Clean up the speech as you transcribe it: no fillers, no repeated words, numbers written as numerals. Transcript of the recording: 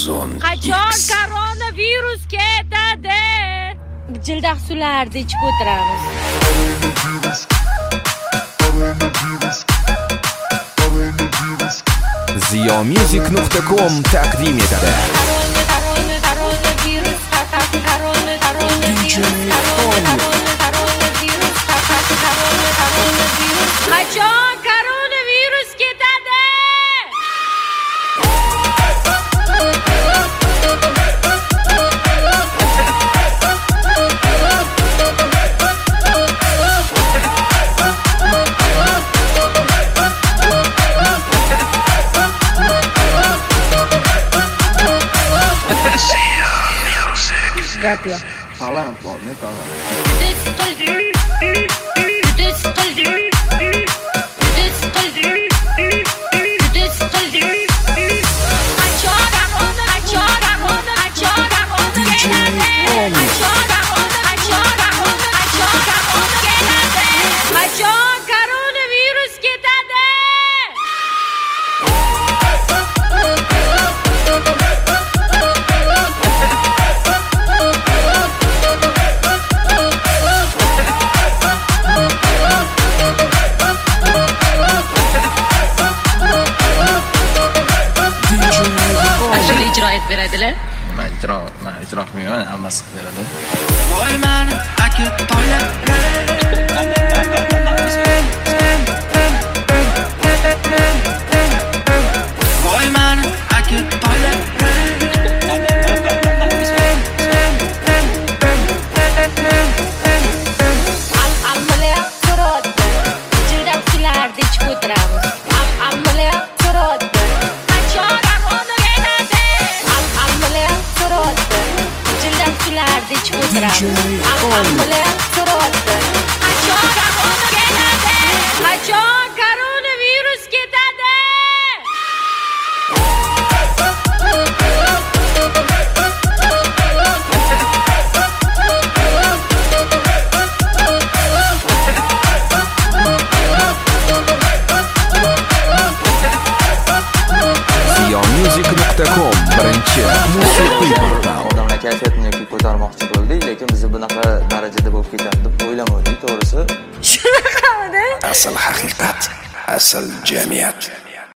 Qachon koronavirus ketadi? Jildak sularni ichib o'tiramiz. Ziyomusic.com taqdim etadi. Qachon koronavirus ketadi? Gracias. Sağlam var, ne sağlam. Beradilar. Men ijro qilmayman, hammasi qilib beradi. Voy meni aka toylar. Voy meni aka toylar. Amaliyot so'radi. Jildak sularni ichib o'tiramiz. Amaliyot so'radi. Sularni ichib o'tiramiz. Amaliyot so'radi. Qachon koronavirus ketadi? Ziyomusic.com birinchi musiqiy portal. Kayfiyatni ko'tarmoqchi bo'ldik, lekin biz bunaqa darajada bo'lib ketadi deb o'ylamadik, to'g'risi. Asl haqiqat, asl jamiyat.